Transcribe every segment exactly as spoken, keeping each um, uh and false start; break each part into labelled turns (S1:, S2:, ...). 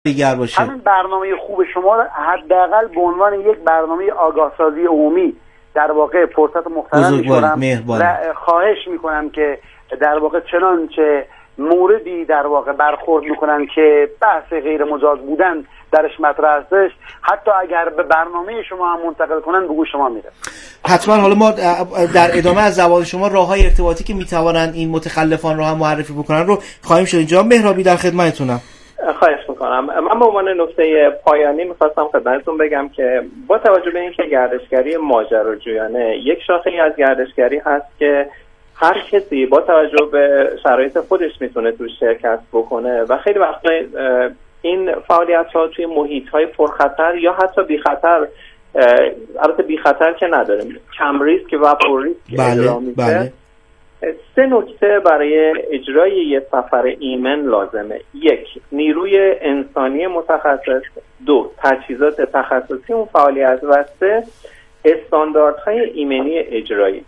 S1: دیگر باشه.
S2: همین برنامه خوب شما حداقل به عنوان یک برنامه آگاهسازی عمومی در واقع فرصت محترم می‌شورم و خواهش میکنم که در واقع چنانچه موردی در واقع برخورد میکنن که بحث غیر مجاز بودن درش مطرح هستش، حتی اگر به برنامه شما هم منتقل کنن به گوش شما میره.
S1: حتما. حالا ما در ادامه از زبان شما راههای ارتباطی که میتوانن این متخلفان رو هم معرفی بکنن رو خواهیم شد. اینجا مهرابی در خدمتتونم.
S3: خواهش میکنم. من به عنوان نکته پایانی میخواستم خدمتتون بگم که با توجه به اینکه گردشگری ماجراجویانه یک شاخه‌ای از گردشگری هست که هر کسی با توجه به شرایط خودش میتونه توش شرکت بکنه و خیلی وقتا این فعالیت ها توی محیط های پرخطر یا حتی بی خطر، البته بی خطر که نداریم، کم ریسک و پر ریسک اجرا میشه. بله. سه نکته برای اجرای یه سفر ایمن لازمه: یک، نیروی انسانی متخصص; دو، تجهیزات تخصصی اون فعالیت; و سه، استانداردهای ایمنی اجرایی.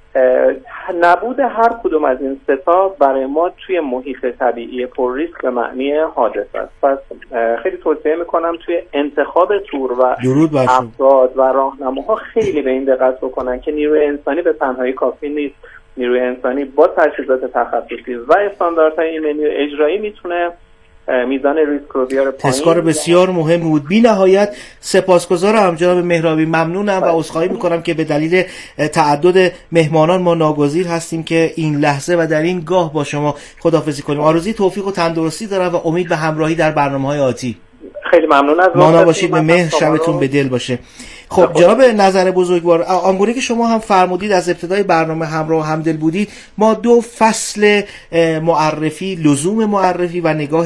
S3: نبود هر کدوم از این سه تا برای ما توی محیط طبیعی پر ریسک به معنی حادثه است. پس خیلی توصیه میکنم توی انتخاب تور و افراد و راهنماها خیلی به این دقت بکنن که نیروی انسانی به تنهایی کافی نیست. نیروی انسانی با تجهیزات تخصصی و استانداردهای ایمنی اجرایی میتونه میزان ریسک رو بیاره پایین.
S1: تذکار بسیار مهم بود. بی نهایت سپاسگزارم جناب مهرابی، ممنونم و عذرخواهی میکنم که به دلیل تعدد مهمانان ما ناگزیر هستیم که این لحظه و در این گاه با شما خداحافظی کنیم. آرزوی توفیق و تندرستی دارم و امید به همراهی در برنامه‌های آتی.
S3: خیلی ممنون از
S1: مانا باشید، به مهر شبتون به دل باشه. خب جناب نظر بزرگوار، آنگونه که شما هم فرمودید از ابتدای برنامه همراه و همدل بودید، ما دو فصل معرفی، لزوم معرفی و نگاه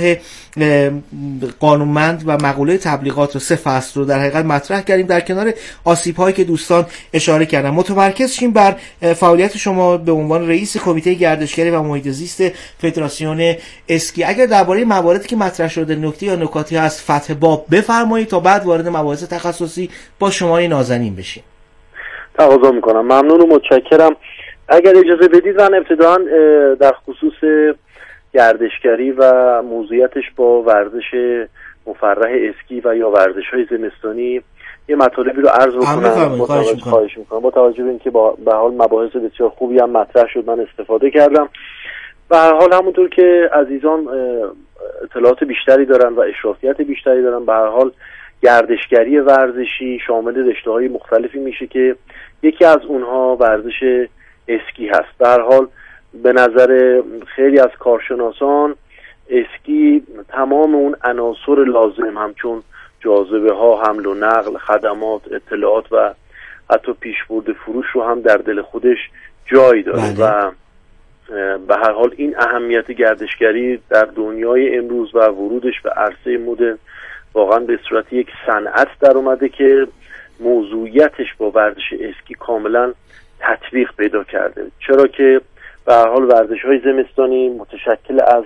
S1: قانونمند و مقوله تبلیغات رو، سه فصل رو در حقیقت مطرح کردیم در کنار آسیب‌هایی که دوستان اشاره کردن. متمرکز شیم بر فعالیت شما به عنوان رئیس کمیته گردشگری و محیط زیست فدراسیون اسکی. اگر درباره مواردی که مطرح شده نکته یا نکاتی هست فتح باب بفرمایید تا بعد وارد مباحث تخصصی با شما نازنین بشیم.
S4: تقاضا میکنم. ممنون و متشکرم. اگر اجازه بدید من ابتداً در خصوص گردشگری و موضوعیتش با ورزش مفرح اسکی و یا ورزش‌های زمستانی یه مطالبی رو عرض بکنم. خواهش میکنم. با توجه به اینکه با به حال مباحث بسیار خوبی هم مطرح شد، من استفاده کردم. به هر حال همونطور که عزیزان اطلاعات بیشتری دارن و اشرافیت بیشتری دارن، به هر حال گردشگری ورزشی شامل رشته‌های مختلفی میشه که یکی از اونها ورزش اسکی هست. به هر حال به نظر خیلی از کارشناسان اسکی تمام اون عناصر لازم همچون جاذبه ها، حمل و نقل، خدمات، اطلاعات و حتی پیشبرد فروش رو هم در دل خودش جای داره. بله. و به هر حال این اهمیت گردشگری در دنیای امروز و ورودش به عرصه مدرن واقعا به صورت یک صنعت در اومده که موضوعیتش با ورزش اسکی کاملا تطبیق پیدا کرده. چرا که به هر حال ورزش‌های زمستانی متشکل از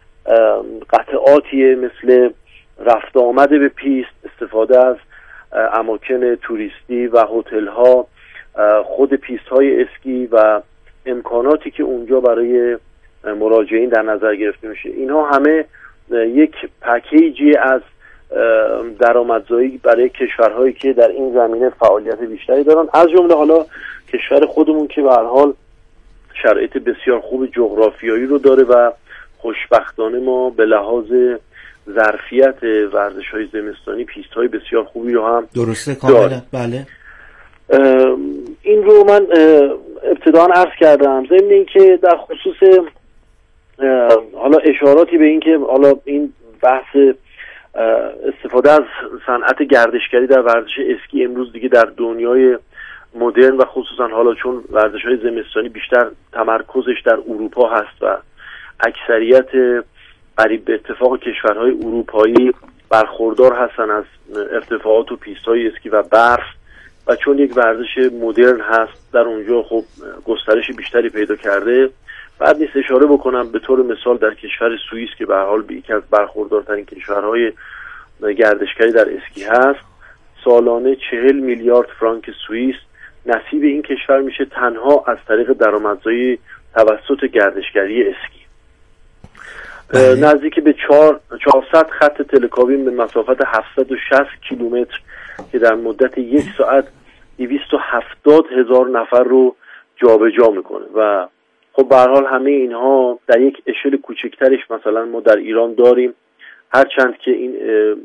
S4: قطعاتی مثل رفت آمد به پیست، استفاده از اماکن توریستی و هتل‌ها، خود پیست‌های اسکی و امکاناتی که اونجا برای مراجعین در نظر گرفته میشه. اینها همه یک پکیجی از درآمدزایی برای کشورهایی که در این زمینه فعالیت بیشتری دارن، از جمله حالا کشور خودمون که به هر حال شرایط بسیار خوب جغرافیایی رو داره و خوشبختانه ما به لحاظ ظرفیت ورزش‌های زمستانی پیست‌های بسیار خوبی رو هم
S1: درسته کاملا. بله.
S4: این رو من ابتداً عرض کردم. ضمن این که در خصوص حالا اشاراتی به این که حالا این بحث استفاده از صنعت گردشگری در ورزش اسکی امروز دیگه در دنیای مدرن و خصوصا حالا چون ورزش‌های زمستانی بیشتر تمرکزش در اروپا هست و اکثریت قریب به اتفاق کشورهای اروپایی برخوردار هستن از ارتفاعات و پیست‌های اسکی و برف و چون یک ورزش مدرن هست در اونجا خب گسترش بیشتری پیدا کرده. بعد نیست اشاره بکنم به طور مثال در کشور سوئیس که به هر حال یکی از برخوردارترین کشورهای گردشگری در اسکی هست، سالانه چهل میلیارد فرانک سوئیس نصیب این کشور میشه تنها از طریق درآمدزایی توسط گردشگری اسکی. نزدیک به چهارصد خط تلکابین به مسافت هفتصد و شصت کیلومتر که در مدت یک ساعت دویست و هفتاد هزار نفر رو جابجا میکنه و خب به هر حال همه اینها در یک اشل کوچکترش مثلا ما در ایران داریم، هرچند که این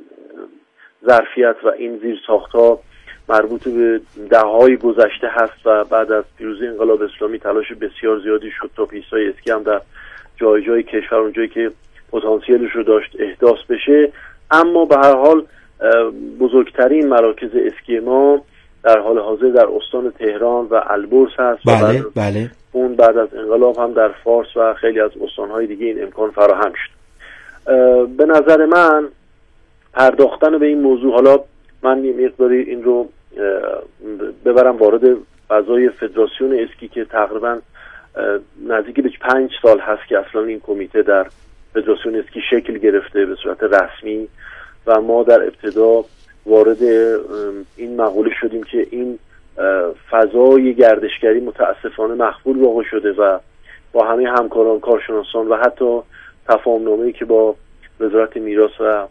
S4: ظرفیت و این زیرساخت‌ها مربوط به دهه‌های گذشته هست و بعد از پیروزی انقلاب اسلامی تلاش بسیار زیادی شد تا پیست‌های اسکی هم در جای جای کشور اونجایی که پتانسیلش رو داشت احداث بشه، اما به هر حال بزرگترین مراکز اسکی ما در حال حاضر در استان تهران و البرز هست.
S1: بله بله.
S4: اون بعد از انقلاب هم در فارس و خیلی از استان‌های دیگه این امکان فراهم شد. به نظر من پرداختن به این موضوع، حالا من یه مقداری این رو ببرم وارد فضای فدراسیون اسکی که تقریبا نزدیک به پنج سال هست که اصلا این کمیته در فدراسیون اسکی شکل گرفته به صورت رسمی و ما در ابتدا وارد این مقوله شدیم که این فضای گردشگری متاسفانه مخفول واقع شده و با همه همکاران، کارشناسان و حتی تفاهم‌نامه‌ای که با وزارت میراث و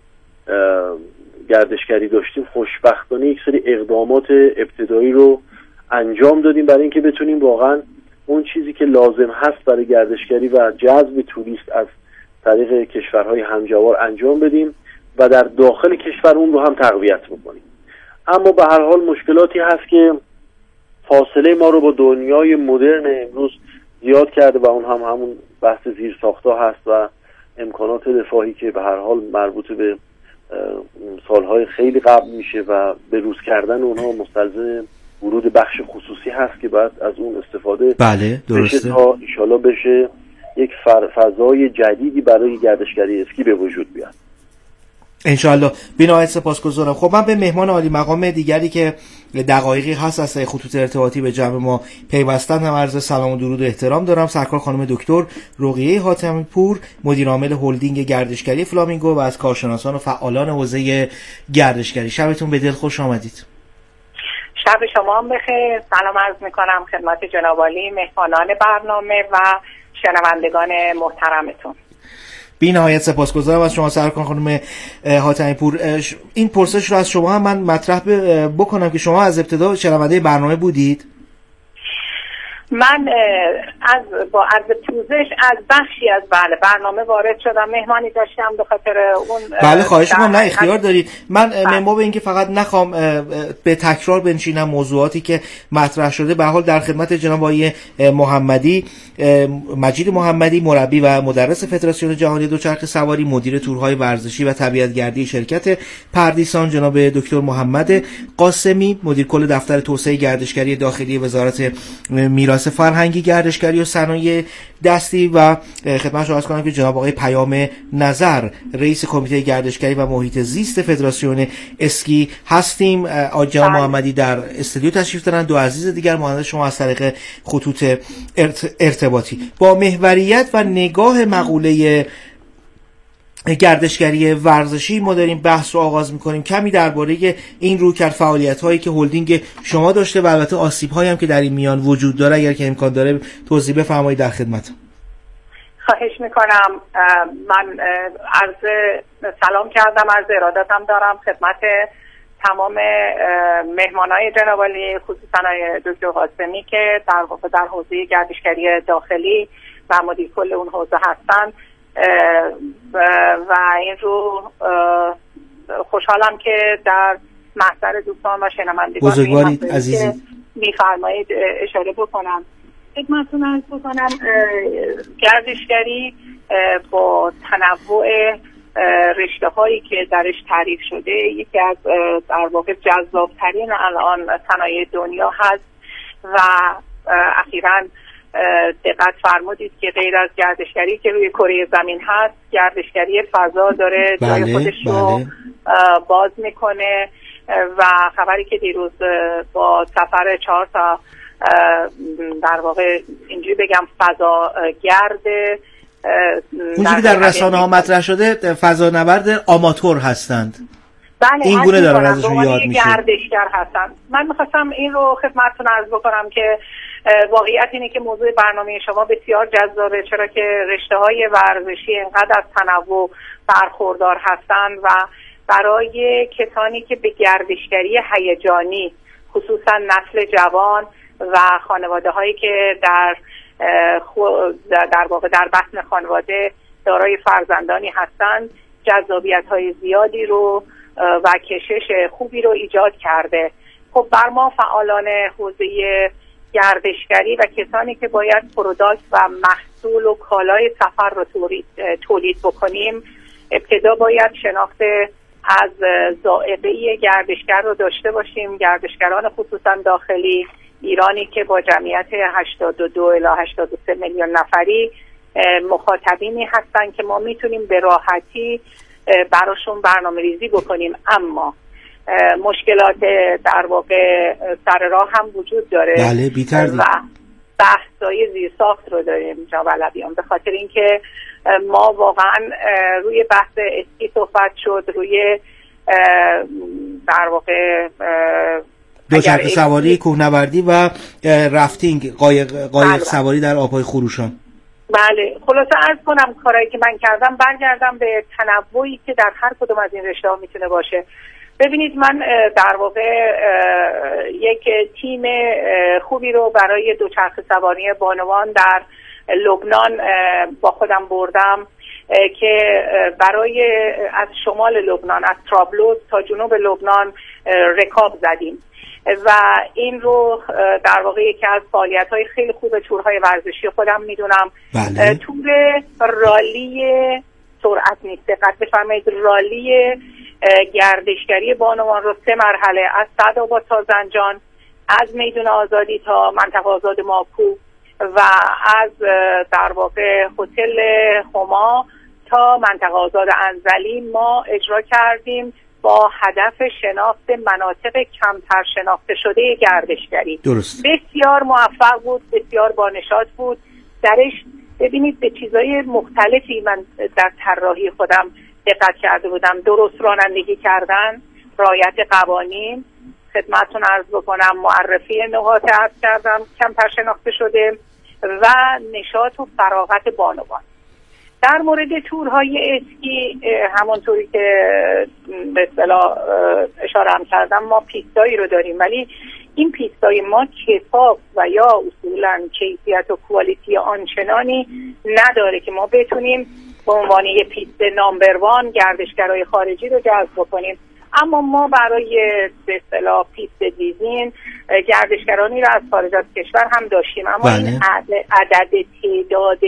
S4: گردشگری داشتیم خوشبختانه یک سری اقدامات ابتدایی رو انجام دادیم برای اینکه بتونیم واقعا اون چیزی که لازم هست برای گردشگری و جذب توریست از طریق کشورهای همجوار انجام بدیم و در داخل کشور اون رو هم تقویت بکنیم. اما به هر حال مشکلاتی هست که فاصله ما رو با دنیای مدرن امروز زیاد کرده و اون هم همون بحث زیرساخت‌ها هست و امکانات رفاهی که به هر حال مربوط به سالهای خیلی قبل میشه و به روز کردن اونها مستلزم ورود بخش خصوصی هست که باید از اون استفاده
S1: بله درسته
S4: تا انشالله بشه یک فضای جدیدی برای گردشگری اسکی به وجود بیاد.
S1: انشالله. بینایت سپاسگزارم. خب من به مهمان عالی مقام دیگری که دقایقی هست از خطوط ارتباطی به جمع ما پیوستن هم عرض سلام و درود و احترام دارم. سرکار خانم دکتر رقیه حاتمی پور، مدیر عامل هلدینگ گردشگری فلامینگو و از کارشناسان و فعالان حوزه گردشگری. شبتون به دل خوش آمدید.
S5: شب شما هم بخیر. سلام عرض میکنم خدمت جناب عالی، مهمانان برنامه و شنوندگان محترمتون.
S1: بی نهایت سپاسگزارم از شما سرکار خانم حاتمی پور. این پرسش رو از شما هم من مطرح بکنم که شما از ابتدا شنونده برنامه بودید؟
S5: من از با عرض پوزش از بخشی از بله برنامه وارد شدم، مهمانی داشتم به خاطر اون.
S1: بله خواهش می‌کنم، نه اختیار دارید. من من با اینکه فقط نخوام به تکرار بنشینم موضوعاتی که مطرح شده، به هر حال در خدمت جناب آقای محمدی، مجید محمدی، مربی و مدرس فدراسیون جهانی دوچرخه سواری، مدیر تورهای ورزشی و طبیعت‌گردی شرکت پردیسان جناب دکتر محمد قاسمی، مدیر کل دفتر توسعه گردشگری داخلی وزارت میراث فرهنگی، گردشگری و صنایع دستی و خدمت شما عرض کنم که جناب آقای پیام نظر، رئیس کمیته گردشگری و محیط زیست فدراسیون اسکی هستیم. جناب محمدی در استودیو تشریف دارن، دو عزیز دیگر مانند شما از طریق خطوط ارتباطی. با محوریت و نگاه مقوله گردشگری ورزشی ما داریم بحث رو آغاز میکنیم. کمی درباره این رویکرد فعالیت هایی که هلدینگ شما داشته و البته آسیب هایی هم که در این میان وجود داره اگر که امکان داره توضیح بفرمایید در خدمتم.
S5: خواهش میکنم. من عرض سلام کردم، عرض ارادتم دارم خدمت تمام مهمانای جناب عالی، خصوصا دکتر قاسمی که در واقع در حوزه گردشگری داخلی و مدیر کل اون حوزه هستن و این رو خوشحالم که در محضر دوستان و شنوندگان
S1: بزرگوارید عزیزی
S5: میفرمایید اشاره بکنم خدمتتون عرض بکنم. گردشگری با تنوع رشته هایی که درش تعریف شده یکی از در واقع جذابترین الان صنایع دنیا هست و اخیراً دقت فرمودید که غیر از گردشگری که روی کره زمین هست، گردشگری فضا داره
S1: بله،
S5: جای خودش
S1: بله.
S5: رو باز میکنه و خبری که دیروز با سفر چهار تا در واقع اینجوری بگم فضا گرد
S1: اونجوری در رسانه ها مطرح شده فضانورد آماتور هستند.
S5: بله
S1: این گونه دارن ازشون یاد میشه.
S5: گردشگر هستن. من میخواستم این رو خدمتتون عرض بکنم که واقعیت اینه که موضوع برنامه شما بسیار جذابه، چرا که رشته‌های ورزشی اینقدر از تنوع برخوردار هستند و برای کسانی که به گردشگری هیجانی، خصوصا نسل جوان و خانواده هایی که در در واقع در بطن خانواده دارای فرزندانی هستند، جذابیت های زیادی رو و کشش خوبی رو ایجاد کرده. خب بر ما فعالان حوزه گردشگری و کسانی که باید پروداکت و محصول و کالای سفر رو تولید بکنیم، ابتدا باید شناخت از ذائقه گردشگر رو داشته باشیم. گردشگران خصوصا داخلی ایرانی که با جمعیت هشتاد و دو الی هشتاد و سه میلیون نفری مخاطبینی هستن که ما میتونیم به راحتی براشون برنامه ریزی بکنیم، اما مشکلات در واقع سر راه هم وجود داره.
S1: بله بی‌تردید.
S5: و بحث‌های زیرساخت رو داریم جناب علویان، به خاطر اینکه ما واقعا روی بحث اسکی صحبت شد، روی در واقع
S1: دوچرخه سواری، کوهنوردی و رافتینگ، قایق قایق سواری در آب‌های خروشان.
S5: بله، خلاصه عرض کنم کارهایی که من کردم برگردم به تنوعی که در هر کدوم از این رشته‌ها میتونه باشه. ببینید من در واقع یک تیم خوبی رو برای دوچرخه سواری بانوان در لبنان با خودم بردم که برای از شمال لبنان، از طرابلس تا جنوب لبنان رکاب زدیم و این رو در واقع یکی از فعالیت‌های خیلی خوب تورهای ورزشی خودم میدونم.
S1: بله.
S5: تور رالی سرعت نیست، دقت بفرمایید، رالی گردشگری بانوان رو سه مرحله از سعدآباد تا زنجان، از میدون آزادی تا منطقه آزاد ماکو و از در واقع هتل خما تا منطقه آزاد انزلی ما اجرا کردیم با هدف شناخت مناطق کمتر شناخته شده گردشگری.
S1: درست.
S5: بسیار موفق بود، بسیار بانشاد بود. درش ببینید به چیزای مختلفی من در طراحی خودم دقت کرده بودم. درست رانندگی کردن، رعایت قوانین، خدمتتون عرض بکنم معرفی نقاط عرض کردم کمتر شناخته شده و نشاط و فراغت بانوان. در مورد تورهای اسکی همونطوری که به اصطلاح اشاره هم کردم ما پیستایی رو داریم، ولی این پیستای ما کفاف و یا اصولا کیفیت و کوالیتی آنچنانی نداره که ما بتونیم به عنوان یه پیست نامبر وان گردشگرای خارجی رو جذب کنیم. اما ما برای به اصطلاح پیست دیزین گردشگرانی رو از خارج از کشور هم داشتیم، اما بله. این عدد تعداد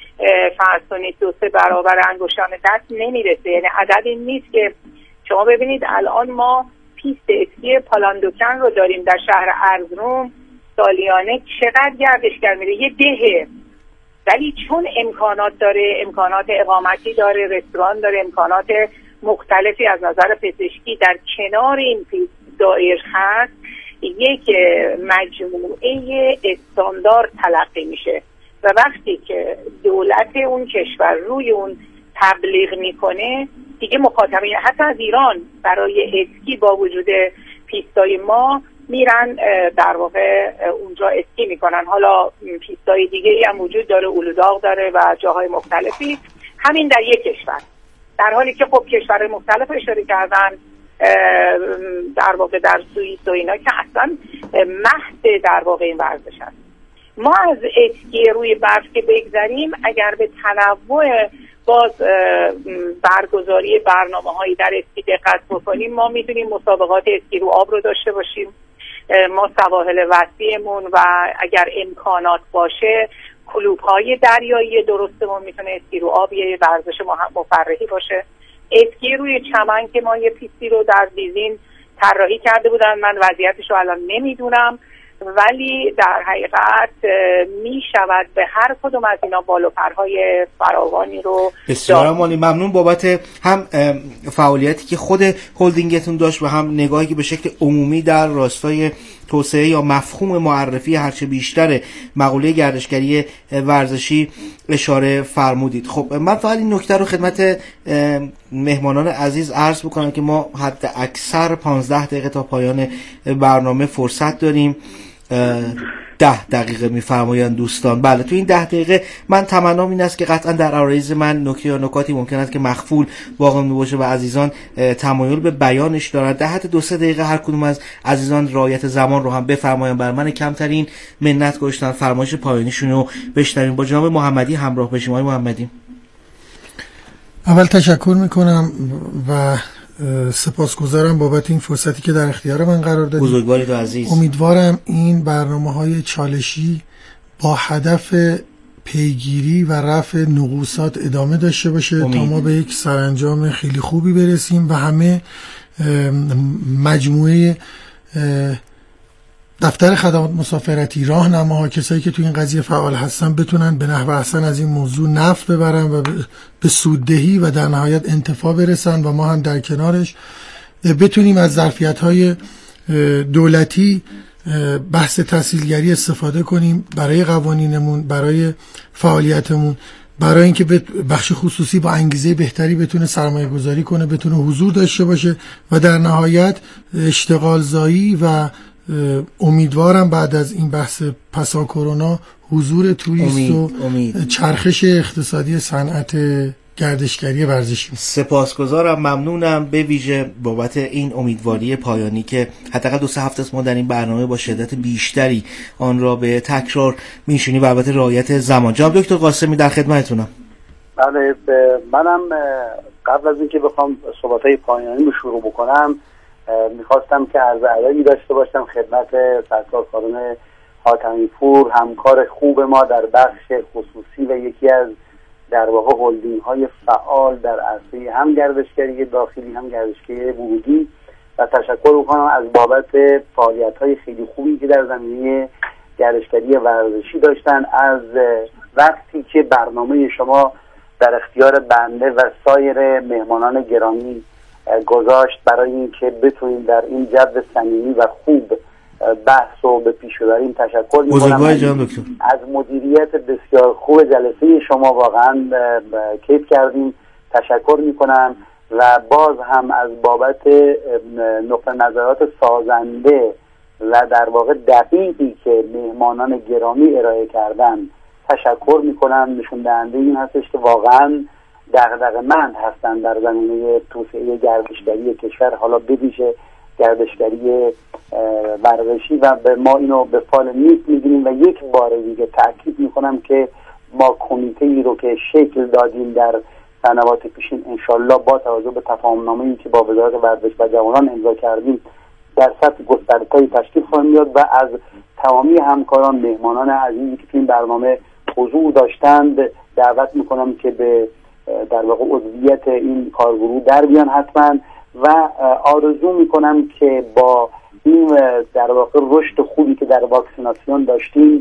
S5: فرض کنید دو سه برابر انگشتان دست نمیرسه، یعنی عددی نیست که شما ببینید الان ما پیست اسکی پالاندوکن رو داریم در شهر ارزروم، سالیانه چقدر گردشگر میره، یه دهه، ولی چون امکانات داره، امکانات اقامتی داره، رستوران داره، امکانات مختلفی از نظر پزشکی در کنار این پیست دایر هست، یک مجموعه استاندارد تلقی میشه و وقتی که دولت اون کشور روی اون تبلیغ میکنه دیگه مخاطبین حتی از ایران برای اسکی با وجود پیستای ما میرن در واقع اونجا اسکی میکنن. حالا پیستای دیگه هم وجود داره، اولوداغ داره و جاهای مختلفی، همین در یک کشور، در حالی که خب کشورهای مختلف اشاره کردن در واقع در سوئیس و اینا که اصلا محض در واقع این ورزش هست. ما از اسکی روی برف که بگذاریم، اگر به تنوع باز برگزاری برنامه هایی در اسکی دقت بکنیم، ما میتونیم مسابقات اسکی رو آب رو داشته باشیم. ما سواحل وسیعمون و اگر امکانات باشه کلوب های دریایی درستمون میتونه اسکی رو آب یه ورزش مفرحی باشه. اسکی روی چمن که ما یه پیستی رو در دیزین طراحی کرده بودن، من وضعیتش رو الان نمیدونم، ولی در حقیقت می شود به هر کدوم از اینا بالوپرهای فراوانی رو.
S1: بسیار عالی، ممنون بابت هم فعالیتی که خود هلدینگتون داشت و هم نگاهی که به شکل عمومی در راستای توسعه یا مفهوم معرفی هرچه بیشتر مقوله گردشگری ورزشی اشاره فرمودید. خب من فقط این نکته رو خدمت مهمانان عزیز عرض بکنم که ما حد اکثر پانزده دقیقه تا پایان برنامه فرصت داریم. ده دقیقه میفرمایند دوستان. بله، تو این ده دقیقه من تمنام این است که قطعا در عرایز من نکته یا نکاتی ممکن است که مخفول باقی باشه و عزیزان تمایل به بیانش دارند. در حد دو سه دقیقه هر کدوم از عزیزان رعایت زمان رو هم بفرمایند. بر من کمترین منت گذاشتن فرمایش پایانیشون رو بشنویم. با جناب محمدی همراه بشیم. آقای محمدی،
S6: اول تشکر میکنم و سپاسگزارم بابت این فرصتی که در اختیار من قرار دادید.
S1: بزرگوارید و عزیز.
S6: امیدوارم این برنامه‌های چالشی با هدف پیگیری و رفع نقوصات ادامه داشته باشه امید. تا ما به یک سرانجام خیلی خوبی برسیم و همه مجموعه دفتر خدمات مسافرتی، راهنماها، کسایی که تو این قضیه فعال هستن بتونن به نحو احسن از این موضوع نفع ببرن و به سوددهی و در نهایت انتفاع برسن و ما هم در کنارش بتونیم از ظرفیت‌های دولتی بحث تسهیلگری استفاده کنیم برای قوانینمون، برای فعالیتمون، برای اینکه بخش خصوصی با انگیزه بهتری بتونه سرمایه گذاری کنه، بتونه حضور داشته باشه و در نهایت اشتغال زایی و امیدوارم بعد از این بحث پسا کرونا حضور توریست امید، و امید. چرخش اقتصادی صنعت گردشگری ورزشی.
S1: سپاسگزارم، ممنونم به ویژه بابت این امیدواری پایانی که حداقل دو سه هفته است ما در این برنامه با شدت بیشتری آن را به تکرار میشونیم و البته رعایت زمان. جناب دکتر قاسمی در خدمتتونم.
S2: بله، منم قبل از اینکه بخوام صحبت‌های پایانی رو شروع بکنم میخواستم که عرض ادبی داشته باشم خدمت سرکار خانم حاتمی پور، همکار خوب ما در بخش خصوصی و یکی از در واقع هلدینگ های فعال در عرصه هم گردشگری داخلی هم گردشگری ورودی، و تشکر میکنم از بابت فعالیت های خیلی خوبی که در زمینه گردشگری ورزشی داشتن از وقتی که برنامه شما در اختیار بنده و سایر مهمانان گرامی گذاشت برای اینکه بتونیم در این جو صمیمی و خوب بحث رو به پیش ببریم. تشکر می‌کنم از مدیریت بسیار خوب جلسه شما، واقعا کیف کردیم. تشکر میکنم و باز هم از بابت نقطه نظرات سازنده و در واقع دقیقی که مهمانان گرامی ارائه کردن تشکر میکنم. نشون دهنده این هستش که واقعا دغدغه‌مند هستن در زمینه توسعه گردشگری کشور، حالا بویژه گردشگری ورزشی، و به ما اینو به فال نیست می‌گیریم و یک بار دیگه تأکید میکنم که ما کمیته‌ای رو که شکل دادیم در سنوات پیشین انشالله با توجه به تفاهم‌نامه‌ای که با وزارت ورزش و جوانان امضا کردیم در سطح گسترده‌تری تشکیل خواهیم داد و از تمامی همکاران مهمانان عزیزی که این برنامه حضور داشتند دعوت میکنم که به در واقع عضویت این کارگروه در بیان حتما، و آرزو میکنم که با این در واقع رشد خوبی که در واکسیناسیون داشتیم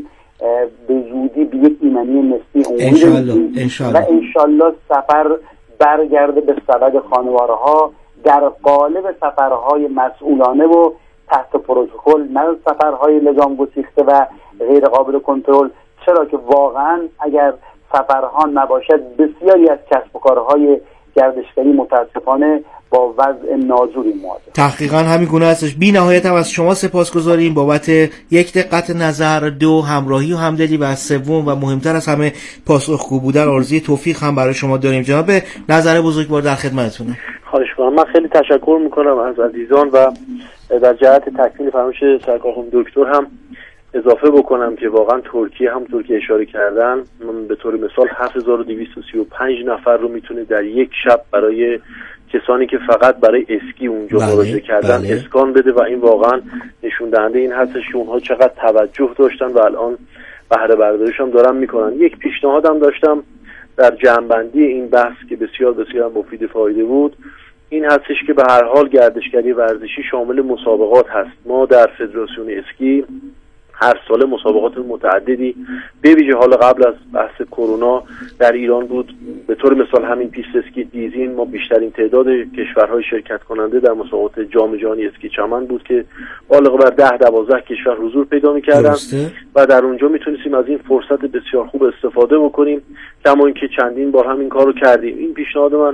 S2: به زودی به یک ایمنی نسبی عمومی برسیم و انشالله سفر برگرده به سبد خانوارها در قالب سفرهای مسئولانه و تحت پروتکل، نه سفرهای لگام گسیخته و غیر قابل کنترل. چرا که واقعا اگر سفرها نباشد بسیاری از کسب و کارهای گردشگری متاسفانه با وضع ناجوری مواجه.
S1: تحقیقا همین گونه هستش. بی نهایت هم از شما سپاسگزاریم بابت یک دقت نظر، دو همراهی و همدلی، و سوم و مهمتر از همه پاسخگو بودن. آرزوی توفیق هم برای شما داریم. جناب نظر بزرگوار در خدمتتونم.
S4: خواهش می‌کنم. من خیلی تشکر می‌کنم از عزیزان و در جهت تکمیل فرمایش سرکار خانم دکتر هم اضافه بکنم که واقعا ترکیه هم ترکیه اشاره کردن، من به طور مثال هفت هزار و دویست و سی و پنج نفر رو میتونه در یک شب برای کسانی که فقط برای اسکی اونجا مراجعه کردن بله. اسکان بده و این واقعا نشون دهنده این هستش که اونها چقدر توجه داشتن و الان بهره برداریش هم دارن میکنن. یک پیشنهادم داشتم در جمع‌بندی این بحث که بسیار بسیار مفید فایده بود، این هستش که به هر حال گردشگری ورزشی شامل مسابقات هست. ما در فدراسیون اسکی هر ساله مسابقات متعددی به ویژه حالا قبل از بحث کرونا در ایران بود. به طور مثال همین پیست اسکی دیزین ما بیشترین تعداد کشورهای شرکت کننده در مسابقات جام جهانی اسکی چمن بود که بالغ بر ده دوازده کشور حضور پیدا می‌کردن و در اونجا میتونستیم از این فرصت بسیار خوب استفاده بکنیم، کما اینکه چندین بار همین کارو کردیم. این پیشنهاد من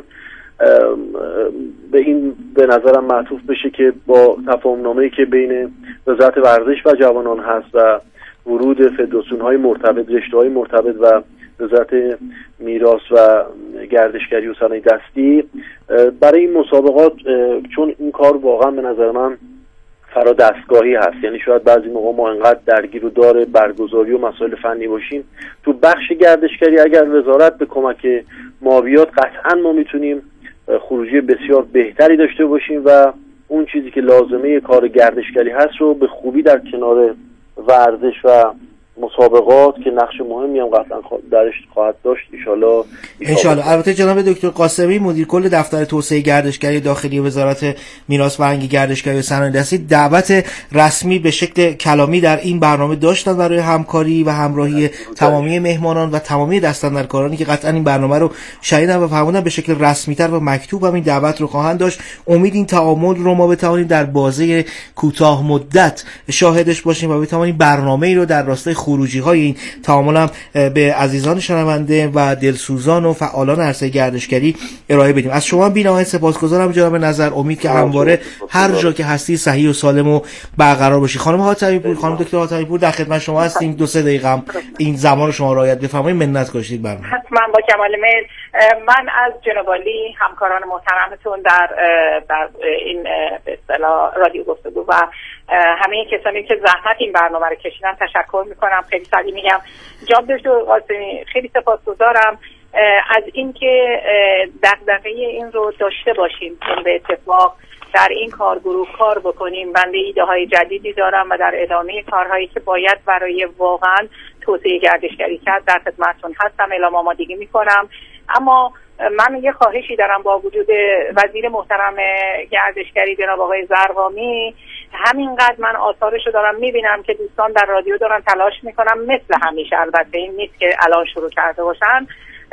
S4: به این به نظرم معطوف بشه که با تفاهم‌نامه‌ای که بین وزارت ورزش و جوانان هست و ورود فدراسیون‌های مرتبط، رشته‌های مرتبط و وزارت میراث و گردشگری و صنایع دستی برای این مسابقات، چون این کار واقعا به نظر من فرا دستگاهی هست، یعنی شاید بعضی موقع ما انقدر درگیر و دار برگزاری و مسائل فنی باشیم، تو بخش گردشگری اگر وزارت به کمک ما بیاد قطعا ما میتونیم خروجی بسیار بهتری داشته باشیم و اون چیزی که لازمه کار گردشگری هست رو به خوبی در کنار ورزش و مسابقات که نقش مهمی هم قطعا درش خواهد داشت انشالله
S1: انشالله. البته جناب دکتر قاسمی مدیر کل دفتر توسعه گردشگری داخلی وزارت میراث فرهنگی، گردشگری و صنایع دستی دعوت رسمی به شکل کلامی در این برنامه داشتن برای همکاری و همراهی تمامی مهمانان و تمامی دستاندرکارانی که قطعا این برنامه رو شنیدن و فهمیدن به شکل رسمی‌تر و مکتوب هم این دعوت رو خواهند داشت. امید این تعامل رو ما بتوانیم در بازه کوتاه مدت شاهدش باشیم و بتوانیم برنامه‌ای رو در راستای خروجی های این تعامل هم به عزیزان شنونده و دلسوزان و فعالان عرصه گردشگری ارائه بدیم. از شما بی‌نهایت سپاسگزارم جناب نظر. امید که همواره هر جا که هستی صحیح و سالم و برقرار باشی. خانم حاتمی پور، خانم دکتر حاتمی پور، در خدمت شما هستیم. دو سه دقیقه هم این زمان شما رعایت بفرمایید. منت گذاشتید برام.
S5: حتما با کمال میل. من از جناب عالی همکاران محترمتون در در این به اصطلاح رادیو گفتگو و همه کسانی که زحمت این برنامه رو کشیدن تشکر میکنم. خیلی سریع میگم جناب دکتر قاسمی خیلی سپاسگزارم از اینکه دغدغه این رو داشته باشیم که به اتفاق در این کارگروه کار بکنیم. بنده ایده های جدیدی دارم و در ادامه کارهایی که باید برای واقعا توسعه گردشگری کرد در خدمتتون هستم، اعلام آمادگی میکنم. اما من یه خواهشی دارم با وجود وزیر محترم گردشگری جناب آقای زرقامی، همینقدر من آثارشو دارم میبینم که دوستان در رادیو دارن تلاش میکنم مثل همیشه، البته این نیست که الان شروع کرده باشن.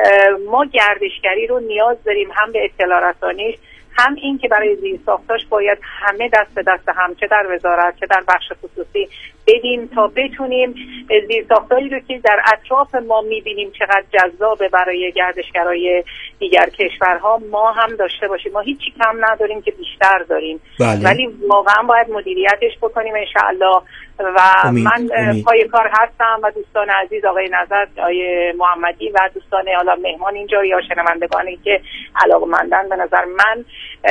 S5: ما گردشگری رو نیاز داریم هم به اطلاع رسانیش، هم این که برای زیرساختاش باید همه دست به دست هم، چه در وزارت چه در بخش خصوصی بدیم تا بتونیم زیرساختایی رو که در اطراف ما میبینیم چقدر جذابه برای گردشگرای دیگر کشورها ما هم داشته باشیم. ما هیچی کم نداریم که بیشتر داریم. بله. ولی واقعا باید مدیریتش بکنیم انشاءالله و امید. من امید. پای کار هستم و دوستان عزیز آقای نظر، آقای محمدی و دوستان حالا مهمان اینجا یا شنوندگانی که علاقه‌مندن، به نظر من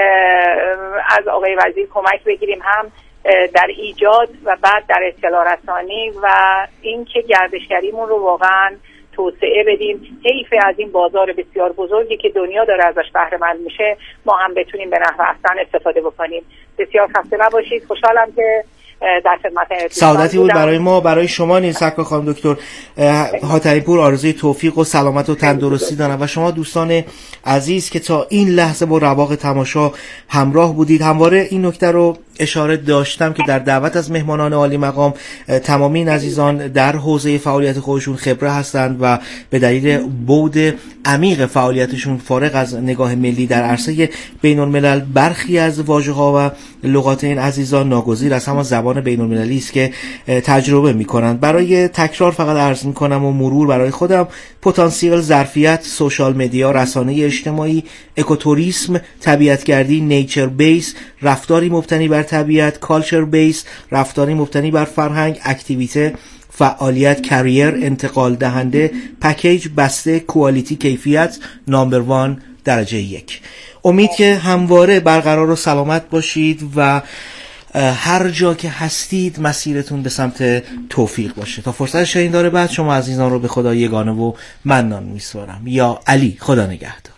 S5: از آقای وزیر کمک بگیریم هم در ایجاد و بعد در اطلاع رسانی و اینکه گردشگریمون رو واقعا توسعه بدیم. حیف از این بازار بسیار بزرگی که دنیا داره ازش بهره مند میشه ما هم بتونیم به نحو احسن استفاده بکنیم. بسیار خسته نباشید. خوشحالم که در خدمت
S1: سعادتی بود برای ما، برای شما نیز. سرکار خانم دکتر حاتمی پور آرزوی توفیق و سلامت و تندرستی دارم و شما دوستان عزیز که تا این لحظه با رواق تماشا همراه بودید. همواره این نکته رو اشاره داشتم که در دعوت از مهمانان عالی مقام تمامی این عزیزان در حوزه فعالیت خودشون خبره هستند و به دلیل بعد عمیق فعالیتشون فارغ از نگاه ملی در عرصه بین الملل برخی از واژه‌ها و لغات این عزیزان ناگزیر از همان زبان بین المللی است که تجربه می‌کنند. برای تکرار فقط عرض می‌کنم و مرور برای خودم: پتانسیل، ظرفیت، سوشال مدیا، رسانه اجتماعی، اکوتوریسم، طبیعتگردی، نیچر بیس، رفتاری مبتنی بر طبیعت، کالچر بیس، رفتاری مبتنی بر فرهنگ، اکتیویته، فعالیت، کریر، انتقال دهنده، پکیج، بسته، کوالیتی، کیفیت، نامبر وان، درجه یک. امید که همواره برقرار و سلامت باشید و هر جا که هستید مسیرتون به سمت توفیق باشه. تا فرصت شنیدار بعد شما عزیزان رو به خدا یگانه و منان میسپارم. یا علی، خدا نگهدار.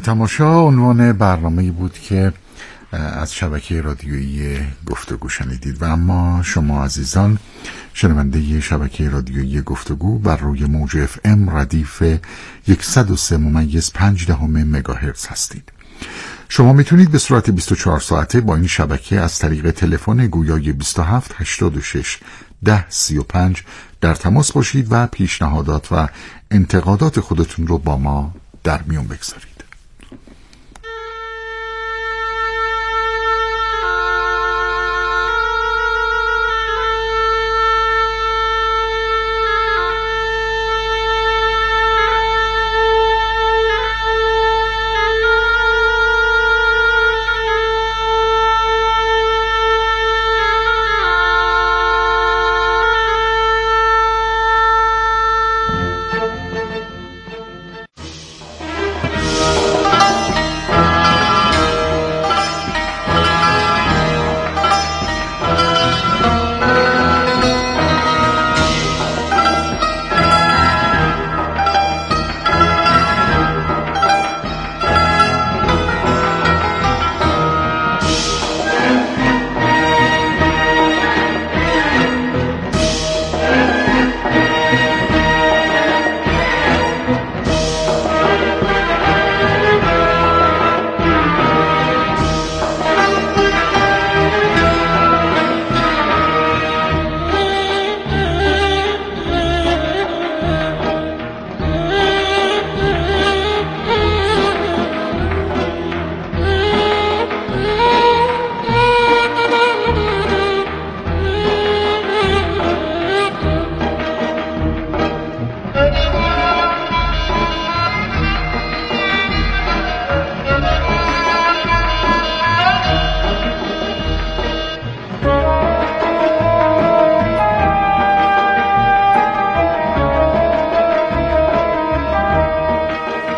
S7: تماشا عنوان برنامه‌ای بود که از شبکه رادیویی گفتگو شنیدید و اما شما عزیزان شنونده شبکه رادیویی گفتگو بر روی موج اف ام ردیف صد و سه ممیز پنج دهم مگاهرتز هستید. شما میتونید به صورت بیست و چهار ساعته با این شبکه از طریق تلفن گویای بیست و هفت هشتاد و شش ده سی و پنج در تماس باشید و پیشنهادات و انتقادات خودتون رو با ما در میون بگذارید.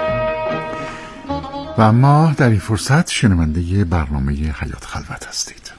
S7: و اما در این فرصت شنونده برنامه حیات خلوت هستید.